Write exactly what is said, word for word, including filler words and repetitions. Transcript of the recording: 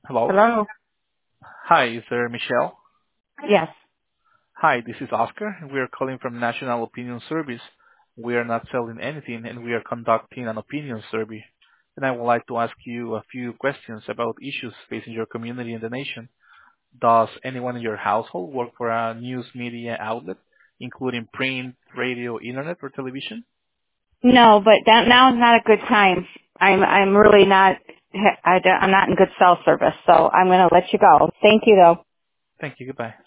Hello. Hello? Hi, is there Michelle? Yes. Hi, this is Oscar, and we are calling from National Opinion Service. We are not selling anything, and we are conducting an opinion survey. And I would like to ask you a few questions about issues facing your community and the nation. Does anyone in your household work for a news media outlet, including print, radio, internet, or television? No, but that, now is not a good time. I'm I'm really not. I, don't- I'm not in good cell service, so I'm going to let you go. Thank you, though. Thank you. Goodbye.